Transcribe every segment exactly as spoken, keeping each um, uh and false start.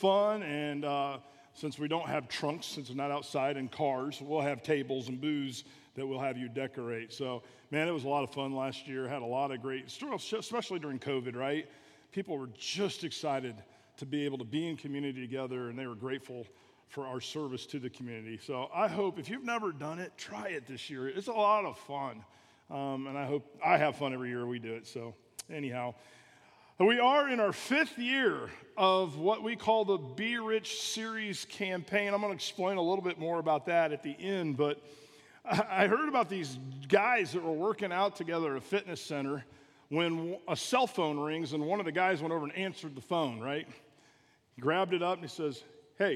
fun, and uh, since we don't have trunks, since we're not outside in cars, we'll have tables and booze that we'll have you decorate. So, man, it was a lot of fun last year. Had a lot of great, especially during COVID, right? People were just excited to be able to be in community together, and they were grateful for our service to the community. So I hope if you've never done it, try it this year. It's a lot of fun, um, and I hope I have fun every year we do it. So anyhow, we are in our fifth year of what we call the Be Rich series campaign. I'm going to explain a little bit more about that at the end, but I heard about these guys that were working out together at a fitness center when a cell phone rings, and one of the guys went over and answered the phone, right? He grabbed it up and he says, "Hey,"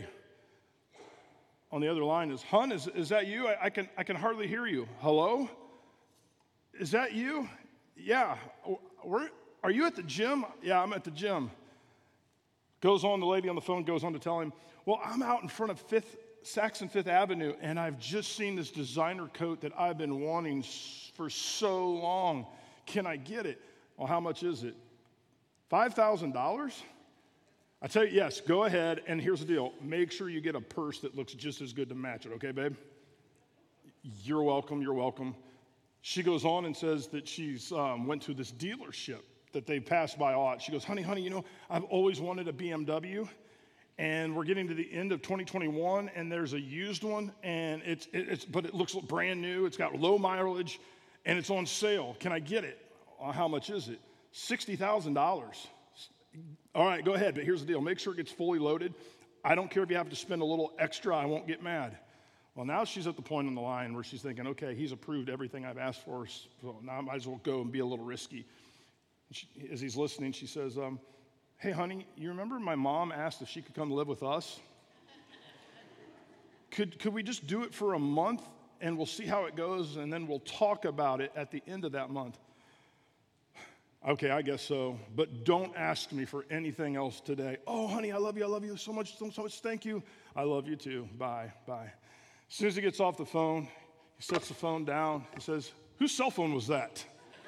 on the other line is, "Hun, is, is that you? I, I can I can hardly hear you. Hello? Is that you? Yeah. Where, are you at the gym? Yeah, I'm at the gym." Goes on, the lady on the phone goes on to tell him, "Well, I'm out in front of Fifth, Saxon Fifth Avenue, and I've just seen this designer coat that I've been wanting for so long. Can I get it?" "Well, how much is it?" five thousand dollars? I tell you, yes, go ahead, and here's the deal. Make sure you get a purse that looks just as good to match it, okay, babe? You're welcome, you're welcome. She goes on and says that she's um, went to this dealership that they passed by a lot. She goes, honey, honey, you know, I've always wanted a B M W, and we're getting to the end of twenty twenty-one, and there's a used one, and it's, it's but it looks brand new. It's got low mileage, and it's on sale. Can I get it? Uh, how much is it? sixty thousand dollars. All right, go ahead, but here's the deal. Make sure it gets fully loaded. I don't care if you have to spend a little extra. I won't get mad. Well, now she's at the point on the line where she's thinking, okay, he's approved everything I've asked for, so now I might as well go and be a little risky. She, as he's listening, she says, um, hey, honey, you remember my mom asked if she could come live with us? Could, could we just do it for a month, and we'll see how it goes, and then we'll talk about it at the end of that month? Okay, I guess so, but don't ask me for anything else today. Oh, honey, I love you. I love you so much, so, so much. Thank you. I love you too. Bye, bye. As soon as he gets off the phone, he sets the phone down. He says, whose cell phone was that?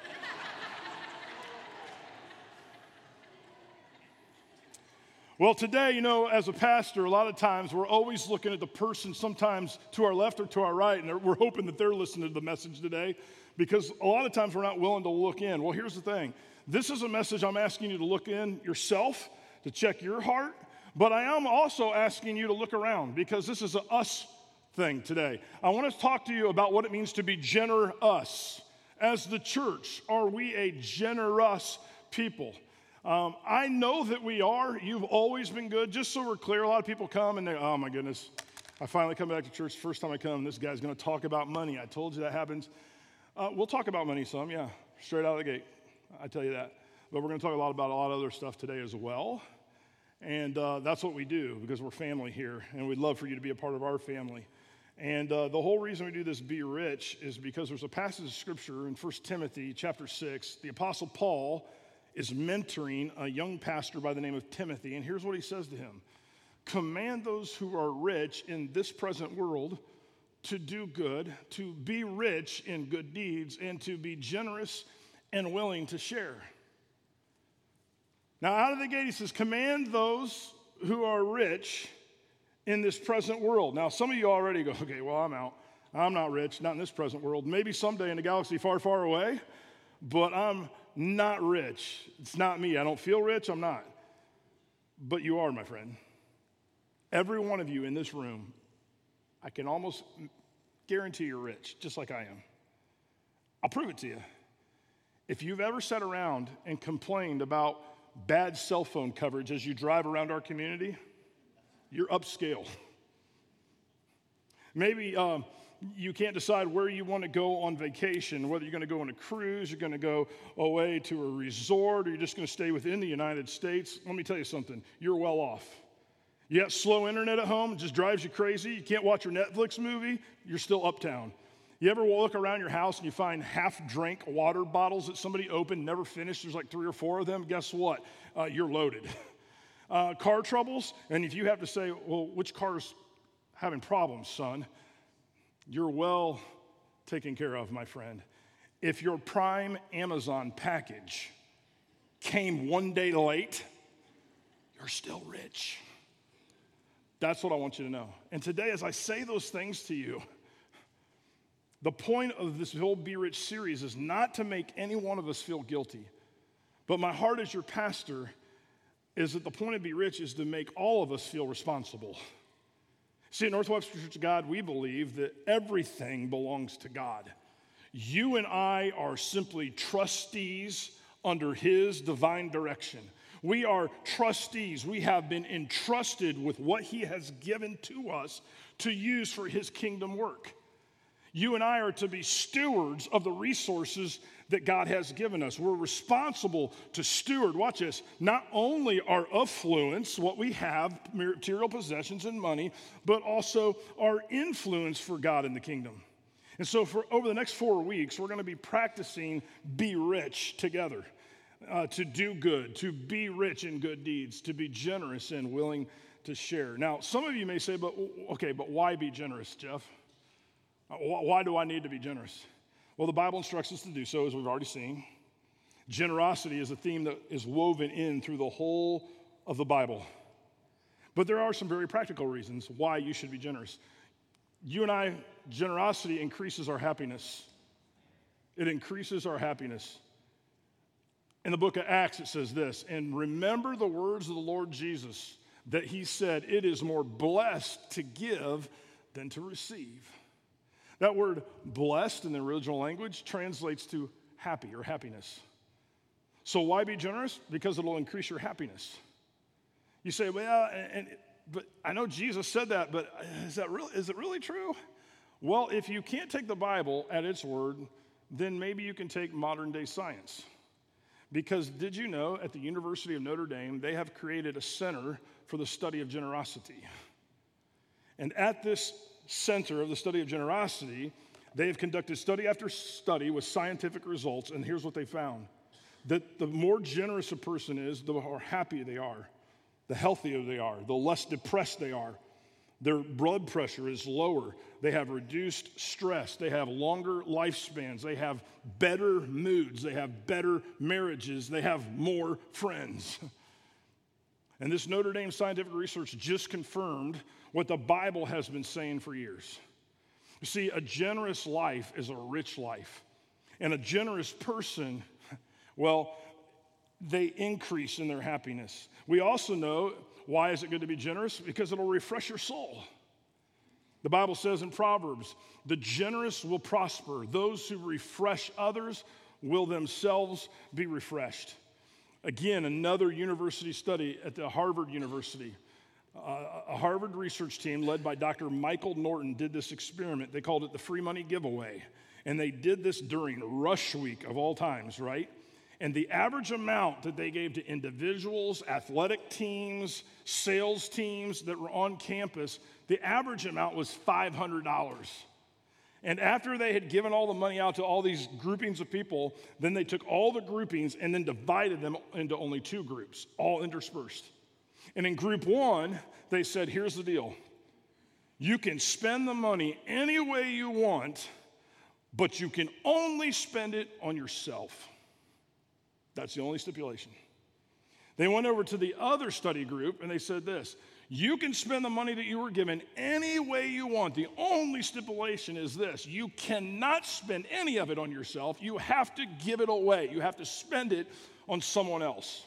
Well, today, you know, as a pastor, a lot of times we're always looking at the person sometimes to our left or to our right, and we're hoping that they're listening to the message today, because a lot of times we're not willing to look in. Well, here's the thing. This is a message I'm asking you to look in yourself, to check your heart, but I am also asking you to look around, because this is an us thing today. I want to talk to you about what it means to be generous. As the church, are we a generous people? Um, I know that we are. You've always been good. Just so we're clear, a lot of people come and they, oh my goodness, I finally come back to church. First time I come, this guy's going to talk about money. I told you that happens. Uh, we'll talk about money some, yeah, straight out of the gate. I tell you that. But we're going to talk a lot about a lot of other stuff today as well. And uh, that's what we do, because we're family here, and we'd love for you to be a part of our family. And uh, the whole reason we do this Be Rich is because there's a passage of scripture in First Timothy chapter six. The Apostle Paul is mentoring a young pastor by the name of Timothy, and here's what he says to him. Command those who are rich in this present world to do good, to be rich in good deeds, and to be generous and willing to share. Now, out of the gate, he says, command those who are rich in this present world. Now, some of you already go, okay, well, I'm out. I'm not rich, not in this present world. Maybe someday in a galaxy far, far away, but I'm not rich. It's not me. I don't feel rich. I'm not. But you are, my friend. Every one of you in this room, I can almost guarantee you're rich, just like I am. I'll prove it to you. If you've ever sat around and complained about bad cell phone coverage as you drive around our community, you're upscale. Maybe um, you can't decide where you want to go on vacation, whether you're going to go on a cruise, you're going to go away to a resort, or you're just going to stay within the United States. Let me tell you something. You're well off. You got slow internet at home, it just drives you crazy. You can't watch your Netflix movie, you're still uptown. You ever look around your house and you find half-drank water bottles that somebody opened, never finished? There's like three or four of them. Guess what? Uh, you're loaded. Uh, car troubles, and if you have to say, well, which car's having problems, son? You're well taken care of, my friend. If your Prime Amazon package came one day late, you're still rich. That's what I want you to know. And today, as I say those things to you, the point of this whole Be Rich series is not to make any one of us feel guilty. But my heart as your pastor is that the point of Be Rich is to make all of us feel responsible. See, at Northwest Church of God, we believe that everything belongs to God. You and I are simply trustees under His divine direction. We are trustees. We have been entrusted with what He has given to us to use for His kingdom work. You and I are to be stewards of the resources that God has given us. We're responsible to steward, watch this, not only our affluence, what we have, material possessions and money, but also our influence for God in the kingdom. And so for over the next four weeks, we're going to be practicing Be Rich together, uh, to do good, to be rich in good deeds, to be generous and willing to share. Now, some of you may say, but okay, but why be generous, Jeff? Why do I need to be generous? Well, the Bible instructs us to do so, as we've already seen. Generosity is a theme that is woven in through the whole of the Bible. But there are some very practical reasons why you should be generous. You and I, generosity increases our happiness. It increases our happiness. In the book of Acts, it says this, and remember the words of the Lord Jesus, that He said, it is more blessed to give than to receive. That word blessed in the original language translates to happy or happiness. So why be generous? Because it'll increase your happiness. You say, well, and, and but I know Jesus said that, but is that really, is it really true? Well, if you can't take the Bible at its word, then maybe you can take modern day science. Because did you know at the University of Notre Dame, they have created a center for the study of generosity. And at this center of the study of generosity, they have conducted study after study with scientific results, and here's what they found. That the more generous a person is, the more happy they are, the healthier they are, the less depressed they are. Their blood pressure is lower. They have reduced stress. They have longer lifespans. They have better moods. They have better marriages. They have more friends. And this Notre Dame scientific research just confirmed what the Bible has been saying for years. You see, a generous life is a rich life. And a generous person, well, they increase in their happiness. We also know, why is it good to be generous? Because it'll refresh your soul. The Bible says in Proverbs, the generous will prosper. Those who refresh others will themselves be refreshed. Again, another university study at the Harvard University. Uh, a Harvard research team led by Doctor Michael Norton did this experiment. They called it the free money giveaway. And they did this during rush week of all times, right? And the average amount that they gave to individuals, athletic teams, sales teams that were on campus, the average amount was five hundred dollars. And after they had given all the money out to all these groupings of people, then they took all the groupings and then divided them into only two groups, all interspersed. And in group one, they said, here's the deal. You can spend the money any way you want, but you can only spend it on yourself. That's the only stipulation. They went over to the other study group and they said this, you can spend the money that you were given any way you want. The only stipulation is this, you cannot spend any of it on yourself. You have to give it away. You have to spend it on someone else.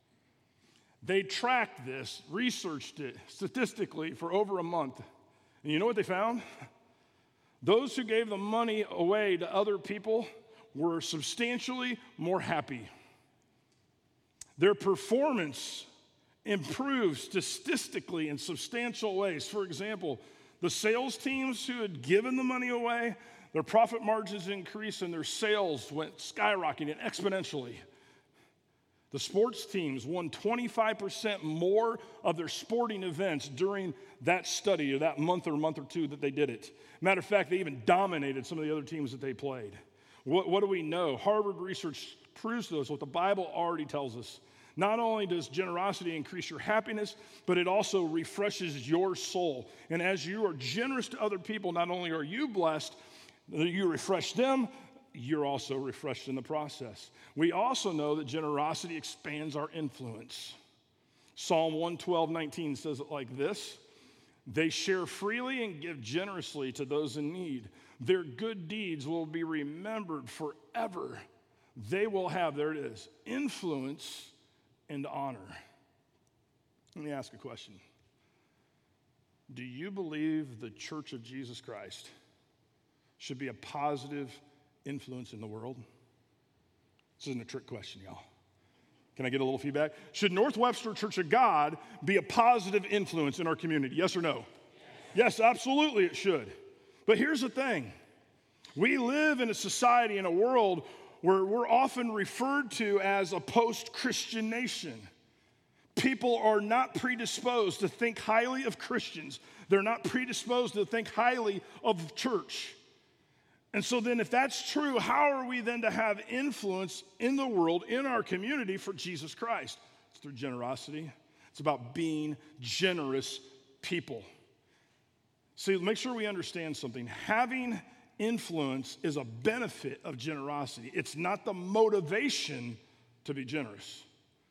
They tracked this, researched it statistically for over a month. And you know what they found? Those who gave the money away to other people were substantially more happy. Their performance improved statistically in substantial ways. For example, the sales teams who had given the money away, their profit margins increased and their sales went skyrocketing exponentially. The sports teams won twenty-five percent more of their sporting events during that study or that month or month or two that they did it. Matter of fact, they even dominated some of the other teams that they played. What, what do we know? Harvard research proves to us what the Bible already tells us. Not only does generosity increase your happiness, but it also refreshes your soul. And as you are generous to other people, not only are you blessed, you refresh them, you're also refreshed in the process. We also know that generosity expands our influence. Psalm one twelve, nineteen says it like this, They share freely and give generously to those in need. Their good deeds will be remembered forever. They will have, there it is, influence and honor. Let me ask a question. Do you believe the Church of Jesus Christ should be a positive influence in the world? This isn't a trick question, y'all. Can I get a little feedback? Should Northwestern Church of God be a positive influence in our community? Yes or no? Yes, yes, absolutely it should. But here's the thing. We live in a society, in a world where we're often referred to as a post-Christian nation. People are not predisposed to think highly of Christians. They're not predisposed to think highly of church. And so then if that's true, how are we then to have influence in the world, in our community for Jesus Christ? It's through generosity. It's about being generous people. See, make sure we understand something. Having influence is a benefit of generosity. It's not the motivation to be generous.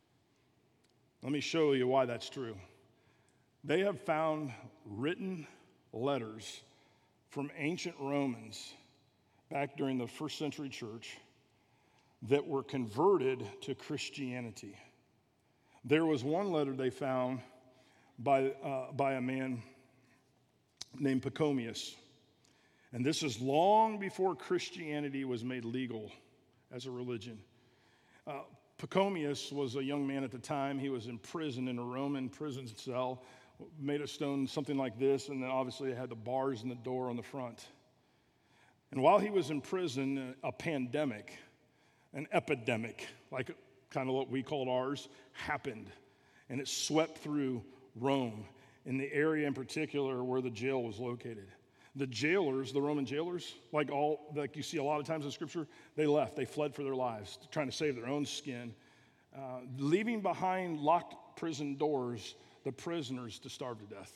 Let me show you why that's true. They have found written letters from ancient Romans back during the first century church that were converted to Christianity. There was one letter they found by, uh, by a man named Pachomius. And this is long before Christianity was made legal as a religion. Uh, Pachomius was a young man at the time. He was in prison, in a Roman prison cell, made of stone, something like this, and then obviously it had the bars and the door on the front. And while he was in prison, a pandemic, an epidemic, like kind of what we called ours, happened. And it swept through Rome, in the area in particular where the jail was located. The jailers, the Roman jailers, like all like you see a lot of times in Scripture, they left. They fled for their lives, trying to save their own skin, uh, leaving behind locked prison doors the prisoners to starve to death.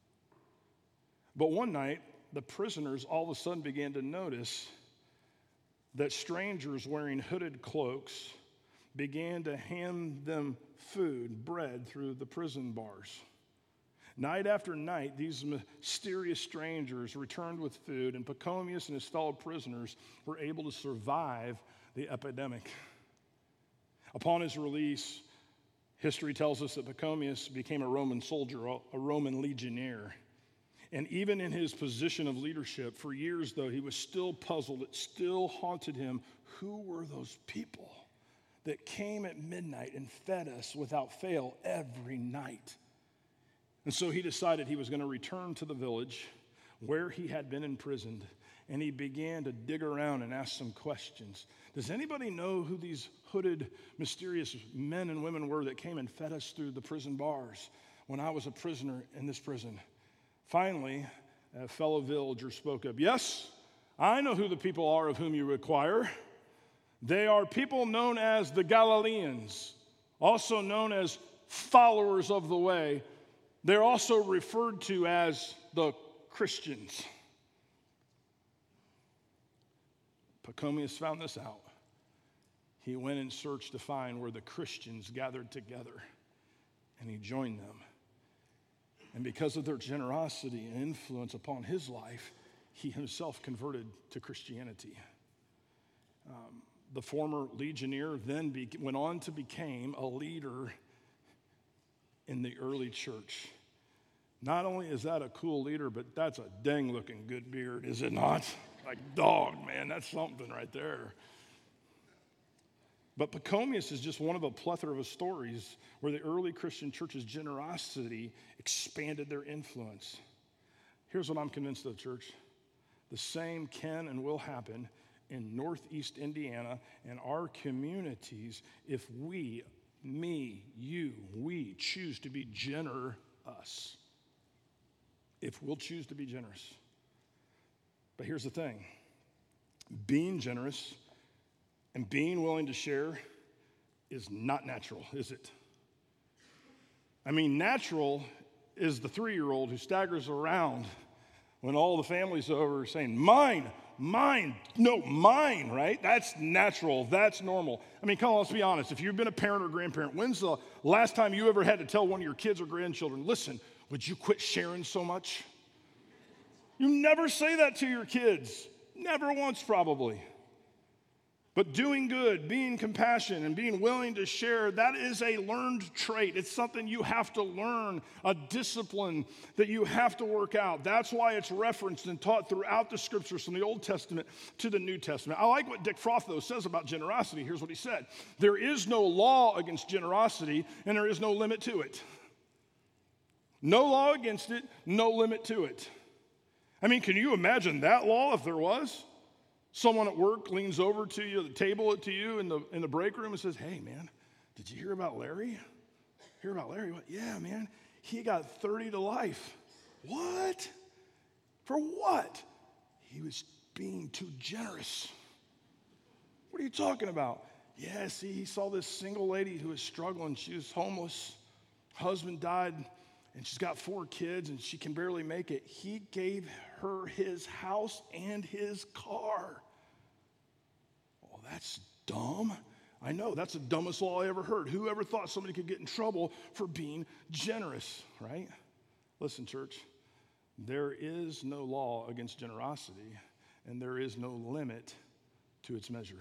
But one night, the prisoners all of a sudden began to notice that strangers wearing hooded cloaks began to hand them food, bread, through the prison bars. Night after night, these mysterious strangers returned with food, and Pachomius and his fellow prisoners were able to survive the epidemic. Upon his release, history tells us that Pachomius became a Roman soldier, a Roman legionnaire. And even in his position of leadership, for years, though, he was still puzzled. It still haunted him. Who were those people that came at midnight and fed us without fail every night? And so he decided he was going to return to the village where he had been imprisoned, and he began to dig around and ask some questions. Does anybody know who these hooded, mysterious men and women were that came and fed us through the prison bars when I was a prisoner in this prison? Finally, a fellow villager spoke up. Yes, I know who the people are of whom you require. They are people known as the Galileans, also known as followers of the way. They're also referred to as the Christians. Pachomius found this out. He went in search to find where the Christians gathered together, and he joined them. And because of their generosity and influence upon his life, he himself converted to Christianity. Um, the former legionnaire then be, went on to become a leader in the early church. Not only is that a cool leader, but that's a dang-looking good beard, is it not? Like, dog, man, that's something right there. But Pachomius is just one of a plethora of stories where the early Christian church's generosity expanded their influence. Here's what I'm convinced of, church. The same can and will happen in Northeast Indiana and our communities if we, me, you, we choose to be generous. If we'll choose to be generous. But here's the thing. Being generous and being willing to share is not natural, is it? I mean, natural is the three-year-old who staggers around when all the family's over saying, mine, mine, no, mine, right? That's natural, that's normal. I mean, come on, let's be honest. If you've been a parent or grandparent, when's the last time you ever had to tell one of your kids or grandchildren, listen, would you quit sharing so much? You never say that to your kids. Never once, probably. But doing good, being compassionate, and being willing to share, that is a learned trait. It's something you have to learn, a discipline that you have to work out. That's why it's referenced and taught throughout the scriptures from the Old Testament to the New Testament. I like what Dick Froth, though, says about generosity. Here's what he said. There is no law against generosity, and there is no limit to it. No law against it, no limit to it. I mean, can you imagine that law if there was? Someone at work leans over to you, table it to you in the in the break room and says, hey, man, did you hear about Larry? Hear about Larry? What? Yeah, man, he got thirty to life. What? For what? He was being too generous. What are you talking about? Yeah, see, he saw this single lady who was struggling. She was homeless. Husband died, and she's got four kids, and she can barely make it. He gave her his house and his car. Well, that's dumb. I know, that's the dumbest law I ever heard. Who ever thought somebody could get in trouble for being generous, right? Listen, church, there is no law against generosity, and there is no limit to its measure.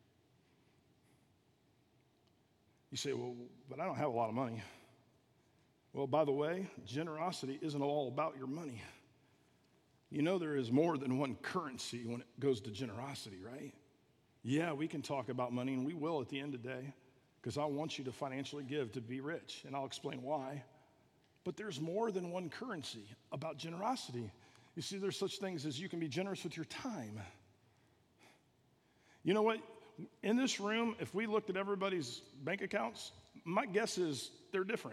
You say, well, but I don't have a lot of money. Well, by the way, generosity isn't all about your money. You know there is more than one currency when it goes to generosity, right? Yeah, we can talk about money, and we will at the end of the day, because I want you to financially give to be rich, and I'll explain why. But there's more than one currency about generosity. You see, there's such things as you can be generous with your time. You know what? In this room, if we looked at everybody's bank accounts, my guess is they're different.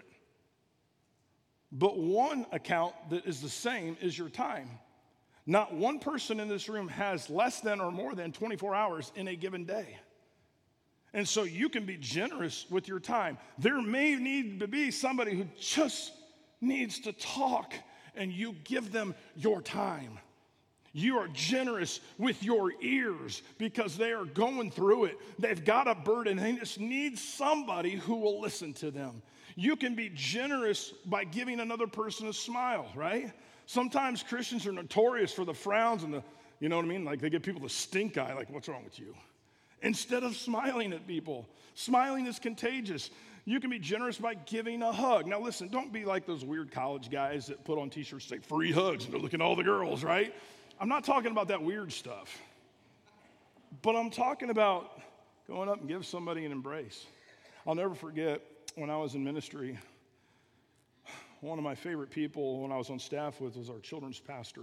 But one account that is the same is your time. Not one person in this room has less than or more than twenty-four hours in a given day. And so you can be generous with your time. There may need to be somebody who just needs to talk, and you give them your time. You are generous with your ears because they are going through it. They've got a burden. They just need somebody who will listen to them. You can be generous by giving another person a smile, right? Sometimes Christians are notorious for the frowns and the, you know what I mean? Like they give people the stink eye, like, what's wrong with you? Instead of smiling at people. Smiling is contagious. You can be generous by giving a hug. Now listen, don't be like those weird college guys that put on t-shirts that say free hugs and they're looking at all the girls, right? I'm not talking about that weird stuff. But I'm talking about going up and give somebody an embrace. I'll never forget when I was in ministry, one of my favorite people when I was on staff with was our children's pastor.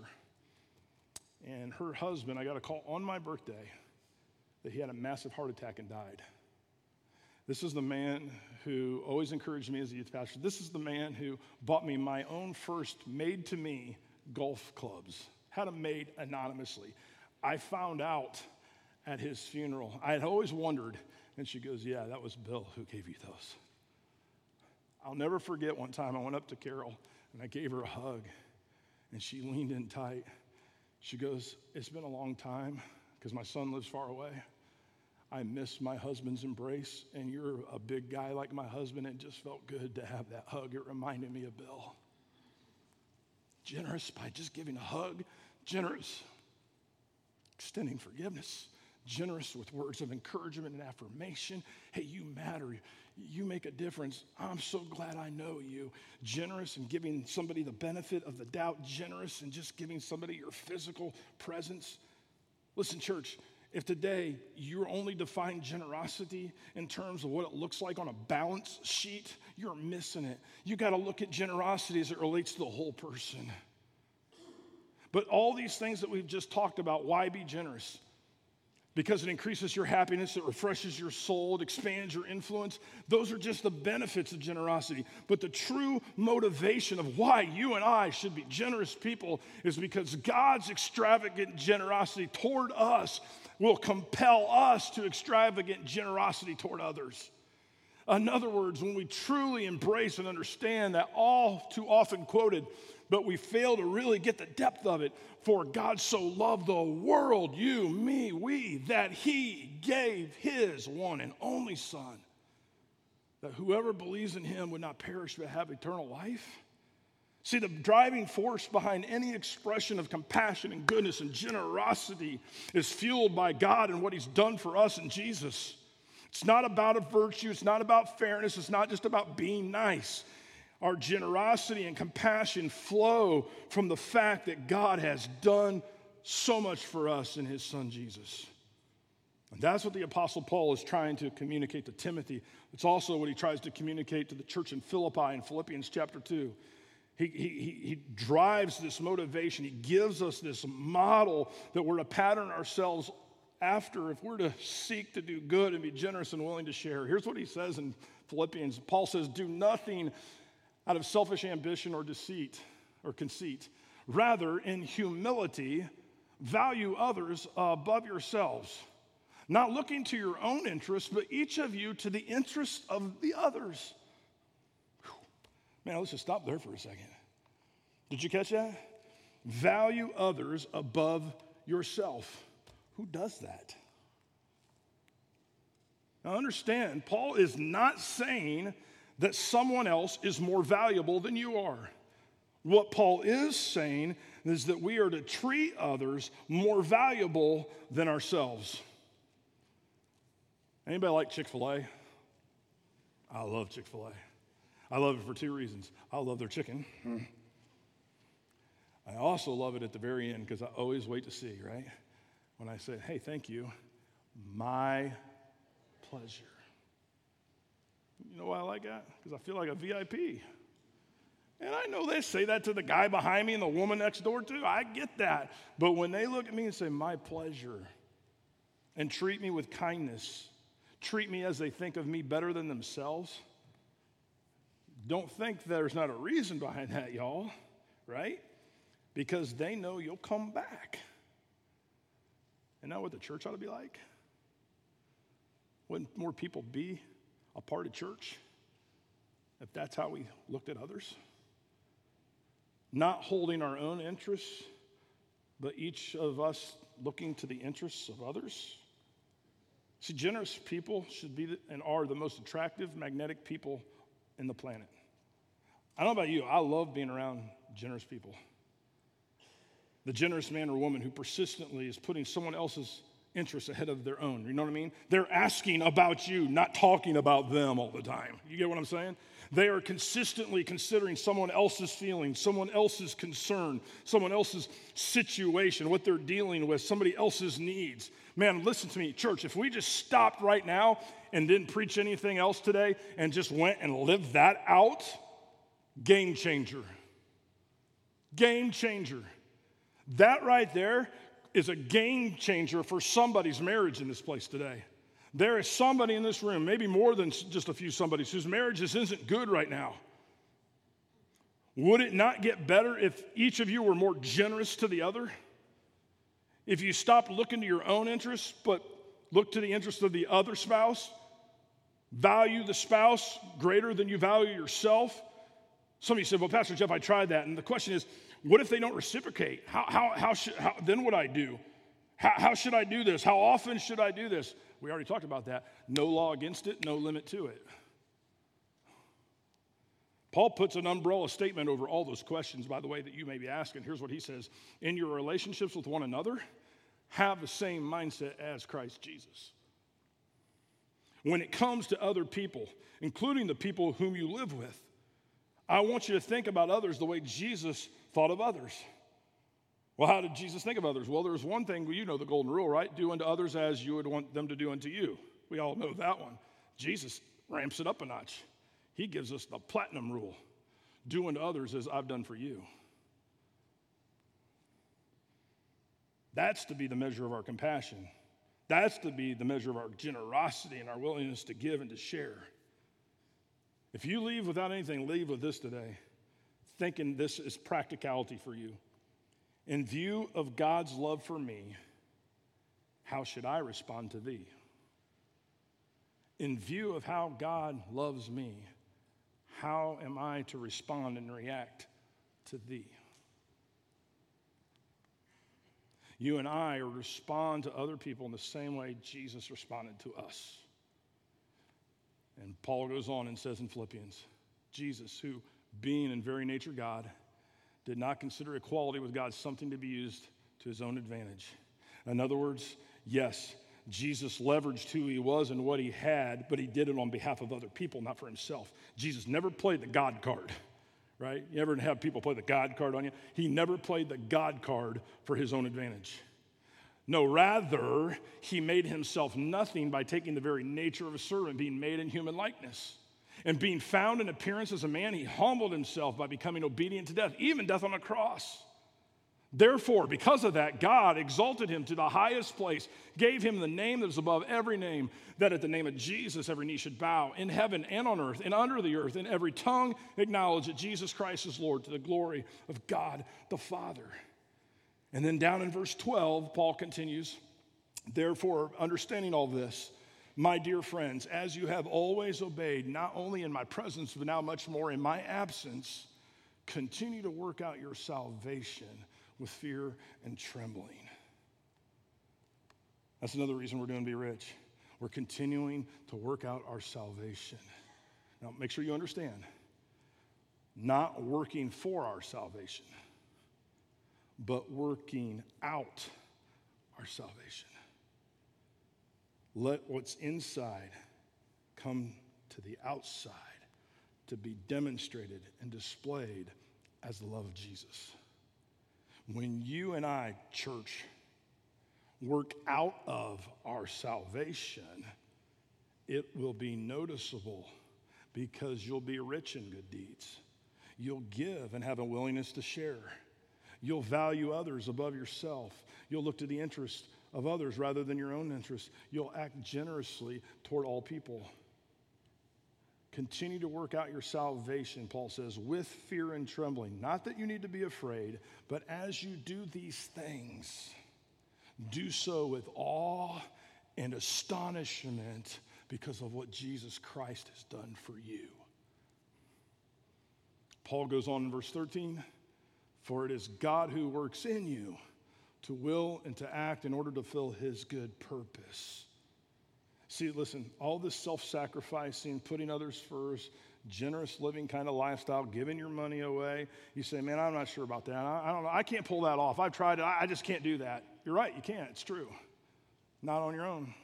And her husband, I got a call on my birthday that he had a massive heart attack and died. This is the man who always encouraged me as a youth pastor. This is the man who bought me my own first made-to-me golf clubs. Had them made anonymously. I found out at his funeral. I had always wondered, and she goes, yeah, that was Bill who gave you those. I'll never forget one time I went up to Carol, and I gave her a hug, and she leaned in tight. She goes, it's been a long time, because my son lives far away. I miss my husband's embrace, and you're a big guy like my husband, and it just felt good to have that hug. It reminded me of Bill. Generous by just giving a hug. Generous, extending forgiveness. Generous with words of encouragement and affirmation. Hey, you matter. You make a difference. I'm so glad I know you. Generous in giving somebody the benefit of the doubt. Generous in just giving somebody your physical presence. Listen, church, if today you're only define generosity in terms of what it looks like on a balance sheet, you're missing it. You got to look at generosity as it relates to the whole person. But all these things that we've just talked about, why be generous? Because it increases your happiness, it refreshes your soul, it expands your influence. Those are just the benefits of generosity. But the true motivation of why you and I should be generous people is because God's extravagant generosity toward us will compel us to extravagant generosity toward others. In other words, when we truly embrace and understand that all too often quoted, but we fail to really get the depth of it, for God so loved the world, you, me, we, that he gave his one and only son, that whoever believes in him would not perish but have eternal life. See, the driving force behind any expression of compassion and goodness and generosity is fueled by God and what he's done for us in Jesus. It's not about a virtue. It's not about fairness. It's not just about being nice. Our generosity and compassion flow from the fact that God has done so much for us in his son Jesus. And that's what the Apostle Paul is trying to communicate to Timothy. It's also what he tries to communicate to the church in Philippi in Philippians chapter two. He, he, he drives this motivation. He gives us this model that we're to pattern ourselves after if we're to seek to do good and be generous and willing to share. Here's what he says in Philippians. Paul says, do nothing out of selfish ambition or deceit or conceit. Rather, in humility, value others above yourselves, not looking to your own interests, but each of you to the interests of the others. Man, let's just stop there for a second. Did you catch that? Value others above yourself. Who does that? Now understand, Paul is not saying that someone else is more valuable than you are. What Paul is saying is that we are to treat others more valuable than ourselves. Anybody like Chick-fil-A? I love Chick-fil-A. I love it for two reasons. I love their chicken. I also love it at the very end because I always wait to see, right? When I say, hey, thank you, my pleasure. You know why I like that? Because I feel like a V I P. And I know they say that to the guy behind me and the woman next door too. I get that. But when they look at me and say, my pleasure, and treat me with kindness, treat me as they think of me better than themselves, don't think there's not a reason behind that, y'all, right? Because they know you'll come back. Isn't that what the church ought to be like? Wouldn't more people be a part of church if that's how we looked at others? Not holding our own interests, but each of us looking to the interests of others. See, generous people should be and are the most attractive, magnetic people in the planet. I don't know about you, I love being around generous people. The generous man or woman who persistently is putting someone else's interests ahead of their own. You know what I mean? They're asking about you, not talking about them all the time. You get what I'm saying? They are consistently considering someone else's feelings, someone else's concern, someone else's situation, what they're dealing with, somebody else's needs. Man, listen to me, church, if we just stopped right now and didn't preach anything else today and just went and lived that out, game changer. Game changer. That right there is a game changer for somebody's marriage in this place today. There is somebody in this room, maybe more than just a few somebodies, whose marriage just isn't good right now. Would it not get better if each of you were more generous to the other? If you stopped looking to your own interests, but look to the interests of the other spouse, value the spouse greater than you value yourself. Somebody said, well, Pastor Jeff, I tried that. And the question is, what if they don't reciprocate? How, how, how should, how, then what I do? How, how should I do this? How often should I do this? We already talked about that. No law against it, no limit to it. Paul puts an umbrella statement over all those questions, by the way, that you may be asking. Here's what he says. In your relationships with one another, have the same mindset as Christ Jesus. When it comes to other people, including the people whom you live with, I want you to think about others the way Jesus thought of others. Well, how did Jesus think of others? Well, there's one thing, you know the golden rule, right? Do unto others as you would want them to do unto you. We all know that one. Jesus ramps it up a notch. He gives us the platinum rule. Do unto others as I've done for you. That's to be the measure of our compassion. That's to be the measure of our generosity and our willingness to give and to share. If you leave without anything, leave with this today, thinking this is practicality for you. In view of God's love for me, how should I respond to thee? In view of how God loves me, how am I to respond and react to thee? You and I are to respond to other people in the same way Jesus responded to us. And Paul goes on and says in Philippians, Jesus, who being in very nature God, did not consider equality with God something to be used to his own advantage. In other words, yes, Jesus leveraged who he was and what he had, but he did it on behalf of other people, not for himself. Jesus never played the God card, right? You ever have people play the God card on you? He never played the God card for his own advantage. No, rather, he made himself nothing by taking the very nature of a servant, being made in human likeness. And being found in appearance as a man, he humbled himself by becoming obedient to death, even death on a cross. Therefore, because of that, God exalted him to the highest place, gave him the name that is above every name, that at the name of Jesus every knee should bow, in heaven and on earth and under the earth, and every tongue acknowledge that Jesus Christ is Lord, to the glory of God the Father. And then down in verse twelve, Paul continues, therefore, understanding all this, my dear friends, as you have always obeyed, not only in my presence, but now much more in my absence, continue to work out your salvation with fear and trembling. That's another reason we're doing Be Rich. We're continuing to work out our salvation. Now, make sure you understand, not working for our salvation, but working out our salvation. Let what's inside come to the outside to be demonstrated and displayed as the love of Jesus. When you and I, church, work out of our salvation, it will be noticeable because you'll be rich in good deeds. You'll give and have a willingness to share. You'll value others above yourself. You'll look to the interest of others rather than your own interests. You'll act generously toward all people. Continue to work out your salvation, Paul says, with fear and trembling. Not that you need to be afraid, but as you do these things, do so with awe and astonishment because of what Jesus Christ has done for you. Paul goes on in verse thirteen, for it is God who works in you to will and to act in order to fulfill his good purpose. See, listen, all this self-sacrificing, putting others first, generous living kind of lifestyle, giving your money away, you say, man, I'm not sure about that. I, I don't know. I can't pull that off. I've tried it. I, I just can't do that. You're right. You can't. It's true. Not on your own.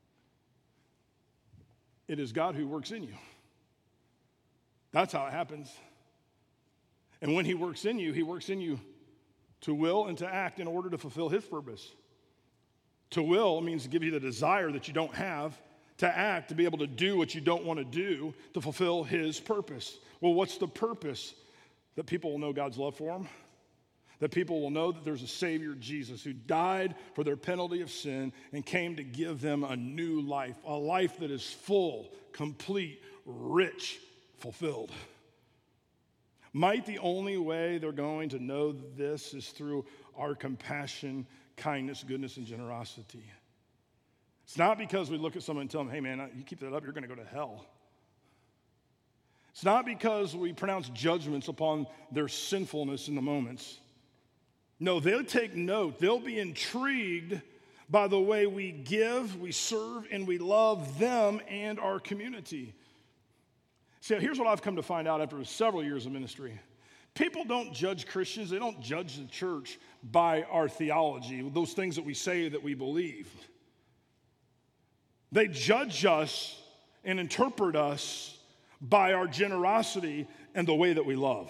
It is God who works in you. That's how it happens. And when he works in you, he works in you to will and to act in order to fulfill his purpose. To will means to give you the desire that you don't have. To act, to be able to do what you don't want to do, to fulfill his purpose. Well, what's the purpose? That people will know God's love for them. That people will know that there's a Savior, Jesus, who died for their penalty of sin and came to give them a new life. A life that is full, complete, rich, fulfilled. Might the only way they're going to know this is through our compassion, kindness, goodness, and generosity. It's not because we look at someone and tell them, hey man, you keep that up, you're going to go to hell. It's not because we pronounce judgments upon their sinfulness in the moments. No, they'll take note. They'll be intrigued by the way we give, we serve, and we love them and our community. See, here's what I've come to find out after several years of ministry. People don't judge Christians. They don't judge the church by our theology, those things that we say that we believe. They judge us and interpret us by our generosity and the way that we love.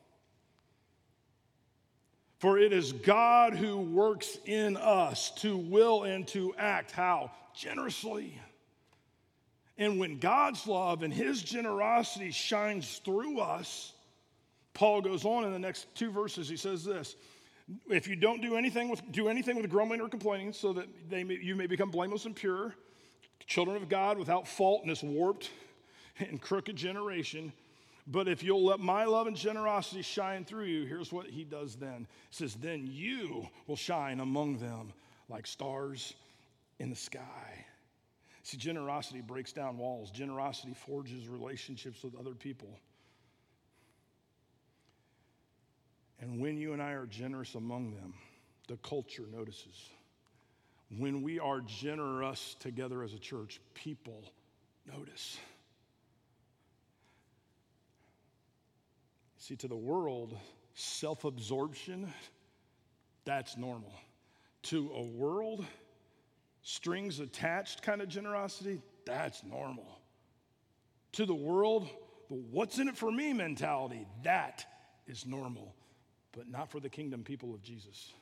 For it is God who works in us to will and to act. How? Generously. And when God's love and his generosity shines through us, Paul goes on in the next two verses. He says this, if you don't do anything with, do anything with grumbling or complaining so that they may, you may become blameless and pure, children of God without fault in this warped and crooked generation. But if you'll let my love and generosity shine through you, here's what he does then. He says, then you will shine among them like stars in the sky. See, generosity breaks down walls. Generosity forges relationships with other people. And when you and I are generous among them, the culture notices. When we are generous together as a church, people notice. See, to the world, self-absorption, that's normal. To a world, strings attached kind of generosity, that's normal. To the world, the what's in it for me mentality, that is normal, but not for the kingdom people of Jesus.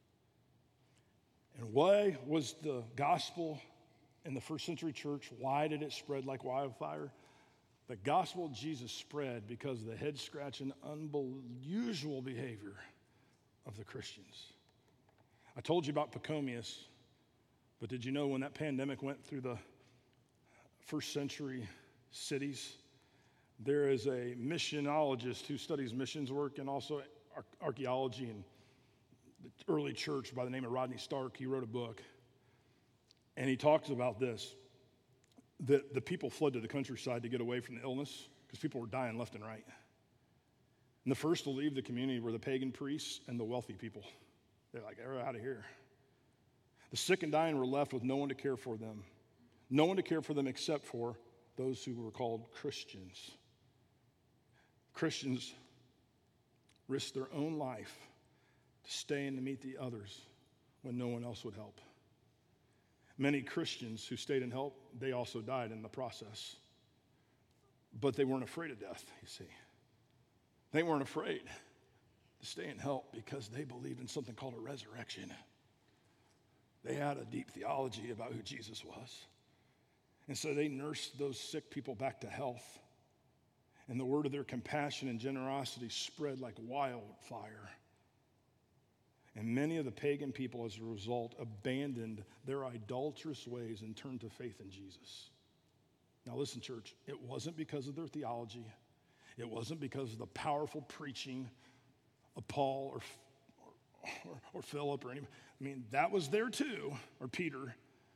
And why was the gospel in the first century church, why did it spread like wildfire? The gospel of Jesus spread because of the head-scratching, unusual behavior of the Christians. I told you about Pachomius, but did you know when that pandemic went through the first century cities, there is a missionologist who studies missions work and also archaeology and the early church by the name of Rodney Stark. He wrote a book, and he talks about this, that the people fled to the countryside to get away from the illness because people were dying left and right. And the first to leave the community were the pagan priests and the wealthy people. They're like, they're out of here. The sick and dying were left with no one to care for them. No one to care for them except for those who were called Christians. Christians risked their own life to stay and to meet the others when no one else would help. Many Christians who stayed and helped, they also died in the process. But they weren't afraid of death, you see. They weren't afraid to stay and help because they believed in something called a resurrection. They had a deep theology about who Jesus was. And so they nursed those sick people back to health. And the word of their compassion and generosity spread like wildfire. And many of the pagan people, as a result, abandoned their idolatrous ways and turned to faith in Jesus. Now listen, church, it wasn't because of their theology. It wasn't because of the powerful preaching of Paul or, or, or, or Philip or anyone. I mean, that was there too, or Peter.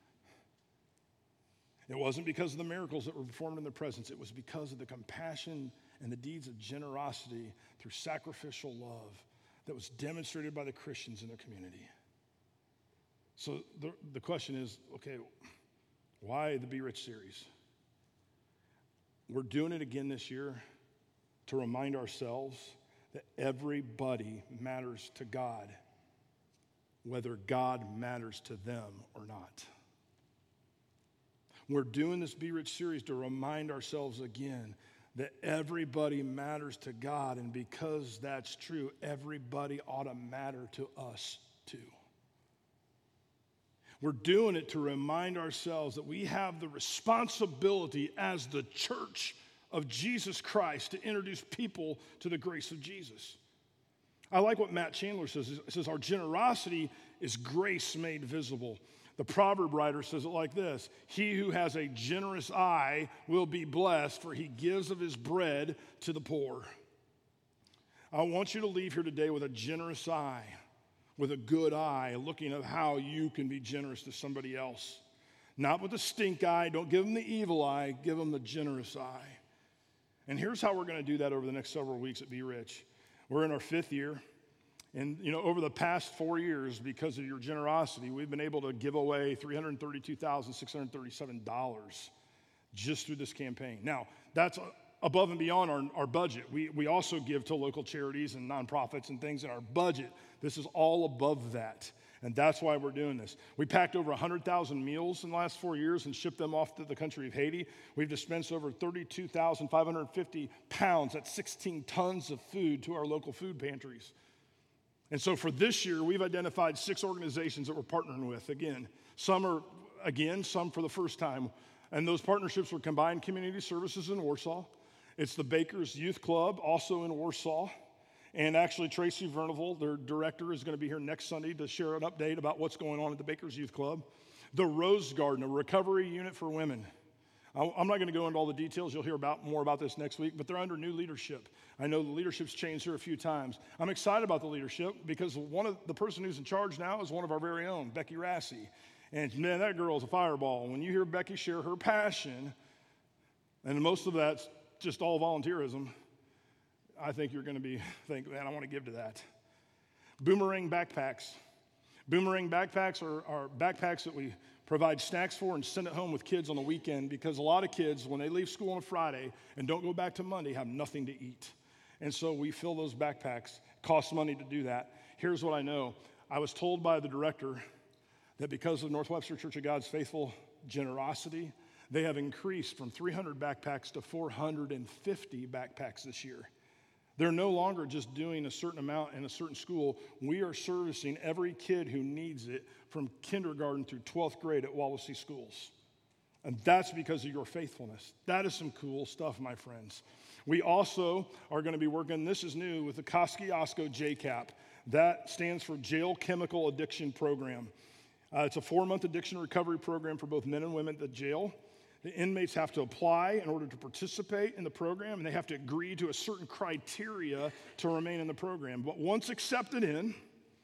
It wasn't because of the miracles that were performed in their presence. It was because of the compassion and the deeds of generosity through sacrificial love that was demonstrated by the Christians in their community. So the, the question is, okay, why the Be Rich series? We're doing it again this year to remind ourselves that everybody matters to God, whether God matters to them or not. We're doing this Be Rich series to remind ourselves again that everybody matters to God, and because that's true, everybody ought to matter to us too. We're doing it to remind ourselves that we have the responsibility as the church of Jesus Christ to introduce people to the grace of Jesus. I like what Matt Chandler says. He says, our generosity is grace made visible. The proverb writer says it like this: he who has a generous eye will be blessed, for he gives of his bread to the poor. I want you to leave here today with a generous eye, with a good eye, looking at how you can be generous to somebody else. Not with the stink eye. Don't give them the evil eye. Give them the generous eye. And here's how we're going to do that over the next several weeks at Be Rich. We're in our fifth year. And, you know, over the past four years, because of your generosity, we've been able to give away three hundred thirty-two thousand six hundred thirty-seven dollars just through this campaign. Now, that's above and beyond our, our budget. We, we also give to local charities and nonprofits and things in our budget. This is all above that. And that's why we're doing this. We packed over one hundred thousand meals in the last four years and shipped them off to the country of Haiti. We've dispensed over thirty-two thousand five hundred fifty pounds, that's sixteen tons of food, to our local food pantries. And so for this year, we've identified six organizations that we're partnering with. Again, some are, again, some for the first time. And those partnerships were Combined Community Services in Warsaw. It's the Bakers Youth Club, also in Warsaw. And actually, Tracy Vernival, their director, is going to be here next Sunday to share an update about what's going on at the Bakers Youth Club. The Rose Garden, a recovery unit for women. I'm not going to go into all the details. You'll hear about more about this next week, but they're under new leadership. I know the leadership's changed here a few times. I'm excited about the leadership because one of the person who's in charge now is one of our very own, Becky Rassi. And man, that girl is a fireball. When you hear Becky share her passion, and most of that's just all volunteerism, I think you're going to be think, man, I want to give to that. Boomerang backpacks. Boomerang backpacks are, are backpacks that we provide snacks for and send it home with kids on the weekend, because a lot of kids, when they leave school on a Friday and don't go back to Monday, have nothing to eat. And so we fill those backpacks, Costs money to do that. Here's what I know. I was told by the director that because of North Webster Church of God's faithful generosity, they have increased from three hundred backpacks to four hundred fifty backpacks this year. They're no longer just doing a certain amount in a certain school. We are servicing every kid who needs it from kindergarten through twelfth grade at Wawasee schools. And that's because of your faithfulness. That is some cool stuff, my friends. We also are going to be working, this is new, with the Kosciuszko J CAP. That stands for Jail Chemical Addiction Program. Uh, it's a four-month addiction recovery program for both men and women at the jail. The inmates have to apply in order to participate in the program, and they have to agree to a certain criteria to remain in the program. But once accepted in,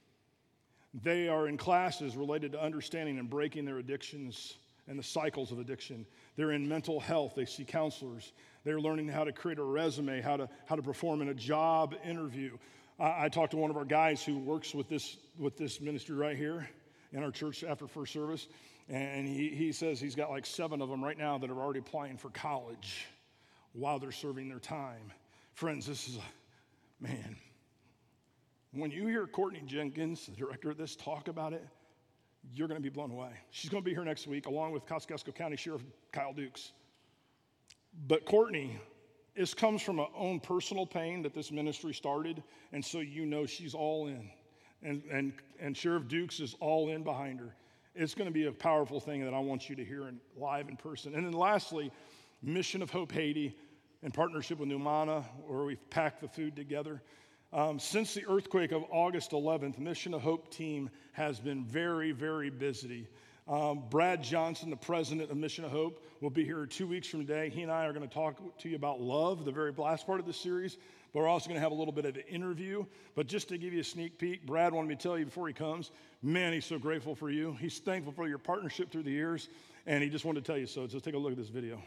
they are in classes related to understanding and breaking their addictions and the cycles of addiction. They're in mental health. They see counselors. They're learning how to create a resume, how to, how to perform in a job interview. I, I talked to one of our guys who works with this, with this ministry right here in our church after first service. And he, he says he's got like seven of them right now that are already applying for college while they're serving their time. Friends, this is a, man, when you hear Courtney Jenkins, the director of this, talk about it, you're going to be blown away. She's going to be here next week along with Kosciuszko County Sheriff Kyle Dukes. But Courtney, this comes from her own personal pain that this ministry started, and so you know she's all in. And, and, and Sheriff Dukes is all in behind her. It's going to be a powerful thing that I want you to hear in, live in person. And then lastly, Mission of Hope Haiti, in partnership with Numana, where we've packed the food together. Um, since the earthquake of August eleventh, Mission of Hope team has been very, very busy. Um, Brad Johnson, the president of Mission of Hope, will be here two weeks from today. He and I are going to talk to you about love, the very last part of the series. But we're also going to have a little bit of an interview. But just to give you a sneak peek, Brad wanted me to tell you before he comes, man, he's so grateful for you. He's thankful for your partnership through the years, and he just wanted to tell you so. So take a look at this video.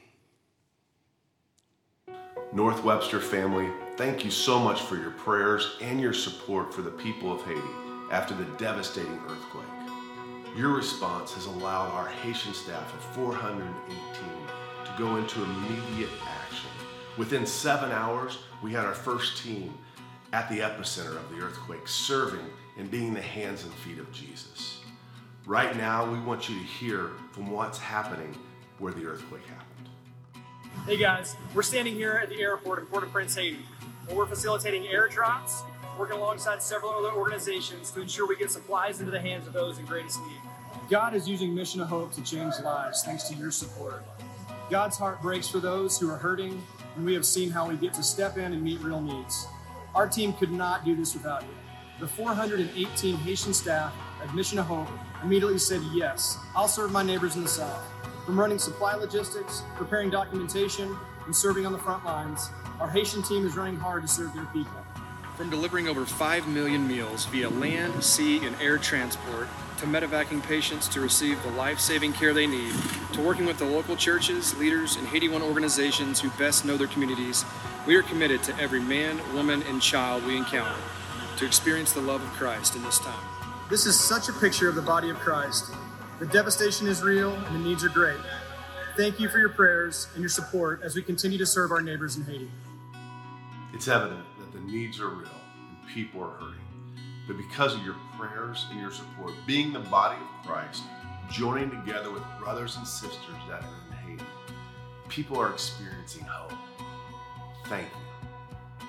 North Webster family, thank you so much for your prayers and your support for the people of Haiti after the devastating earthquake. Your response has allowed our Haitian staff of four hundred eighteen to go into immediate action. Within seven hours, we had our first team at the epicenter of the earthquake, serving and being the hands and feet of Jesus. Right now, we want you to hear from what's happening where the earthquake happened. Hey guys, we're standing here at the airport in Port-au-Prince, Haiti, where we're facilitating air drops, working alongside several other organizations to ensure we get supplies into the hands of those in greatest need. God is using Mission of Hope to change lives thanks to your support. God's heart breaks for those who are hurting, and we have seen how we get to step in and meet real needs. Our team could not do this without you. The four hundred eighteen Haitian staff at Mission of Hope immediately said, yes, I'll serve my neighbors in the South. From running supply logistics, preparing documentation, and serving on the front lines, our Haitian team is running hard to serve their people. From delivering over five million meals via land, sea, and air transport, to medevacing patients to receive the life-saving care they need, to working with the local churches, leaders, and Haiti One organizations who best know their communities, we are committed to every man, woman, and child we encounter to experience the love of Christ in this time. This is such a picture of the body of Christ. The devastation is real and the needs are great. Thank you for your prayers and your support as we continue to serve our neighbors in Haiti. It's evident that the needs are real and people are hurting. But because of your prayers and your support, being the body of Christ, joining together with brothers and sisters that are in Haiti, people are experiencing hope. Thank you.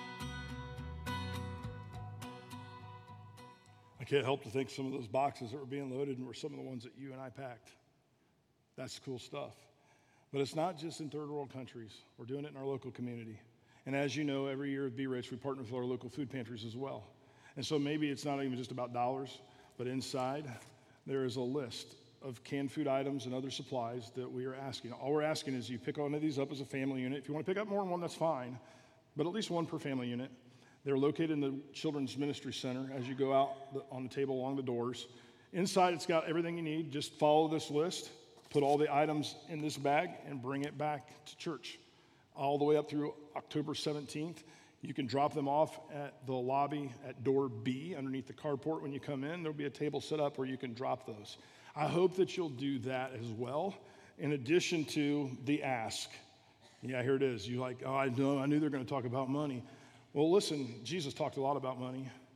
I can't help to think some of those boxes that were being loaded were some of the ones that you and I packed. That's cool stuff. But it's not just in third world countries. We're doing it in our local community. And as you know, every year at Be Rich, we partner with our local food pantries as well. And so maybe it's not even just about dollars, but inside there is a list of canned food items and other supplies that we are asking. All we're asking is you pick one of these up as a family unit. If you want to pick up more than one, that's fine, but at least one per family unit. They're located in the Children's Ministry Center as you go out on the table along the doors. Inside, it's got everything you need. Just follow this list, put all the items in this bag, and bring it back to church. All the way up through October seventeenth. You can drop them off at the lobby at door B underneath the carport when you come in. There'll be a table set up where you can drop those. I hope that you'll do that as well, in addition to the ask. Yeah, here it is. You're like, oh, I know, I knew they were going to talk about money. Well, listen, Jesus talked a lot about money.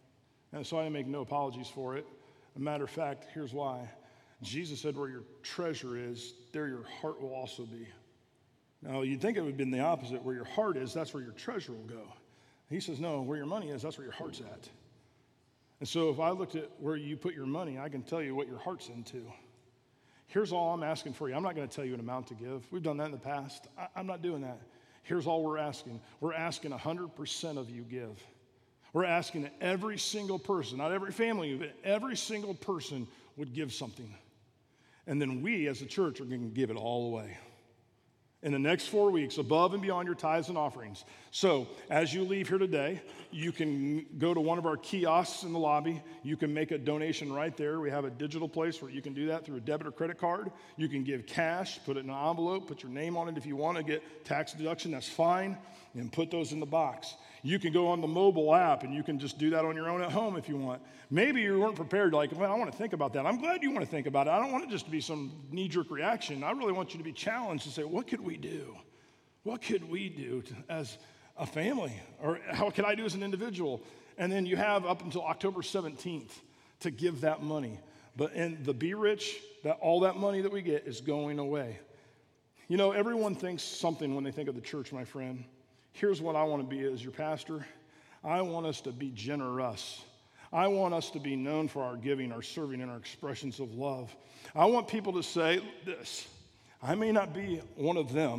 And so I make no apologies for it. A matter of fact, here's why. Jesus said where your treasure is, there your heart will also be. Now, you'd think it would have been the opposite. Where your heart is, that's where your treasure will go. He says, no, where your money is, that's where your heart's at. And so if I looked at where you put your money, I can tell you what your heart's into. Here's all I'm asking for you. I'm not going to tell you an amount to give. We've done that in the past. I, I'm not doing that. Here's all we're asking. We're asking one hundred percent of you give. We're asking that every single person, not every family, but every single person would give something. And then we as a church are going to give it all away in the next four weeks, above and beyond your tithes and offerings. So as you leave here today, you can go to one of our kiosks in the lobby. You can make a donation right there. We have a digital place where you can do that through a debit or credit card. You can give cash, put it in an envelope, put your name on it. If you want to get tax deduction, that's fine, and put those in the box. You can go on the mobile app, and you can just do that on your own at home if you want. Maybe you weren't prepared, like, well, I want to think about that. I'm glad you want to think about it. I don't want it just to be some knee-jerk reaction. I really want you to be challenged to say, what could we do? What could we do to, as a family? Or how can I do as an individual? And then you have up until October seventeenth to give that money. But in the Be Rich, that all that money that we get is going away. You know, everyone thinks something when they think of the church, my friend. Here's what I want to be as your pastor. I want us to be generous. I want us to be known for our giving, our serving, and our expressions of love. I want people to say this: I may not be one of them,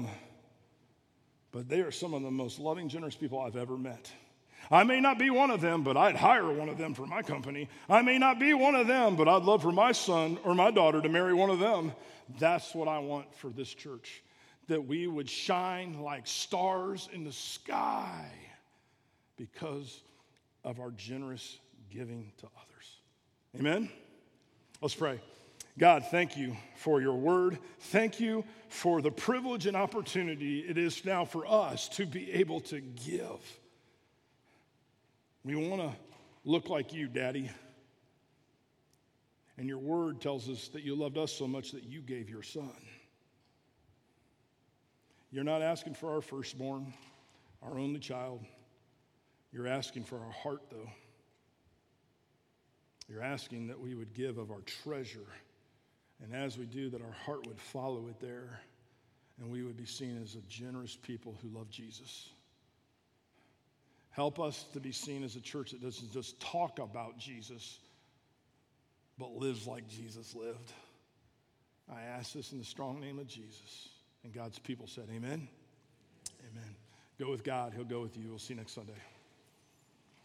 but they are some of the most loving, generous people I've ever met. I may not be one of them, but I'd hire one of them for my company. I may not be one of them, but I'd love for my son or my daughter to marry one of them. That's what I want for this church, that we would shine like stars in the sky because of our generous giving to others. Amen? Let's pray. God, thank you for your word. Thank you for the privilege and opportunity it is now for us to be able to give. We want to look like you, Daddy. And your word tells us that you loved us so much that you gave your son. You're not asking for our firstborn, our only child. You're asking for our heart, though. You're asking that we would give of our treasure. And as we do, that our heart would follow it there. And we would be seen as a generous people who love Jesus. Help us to be seen as a church that doesn't just talk about Jesus, but lives like Jesus lived. I ask this in the strong name of Jesus. And God's people said, amen. Amen. Go with God. He'll go with you. We'll see you next Sunday.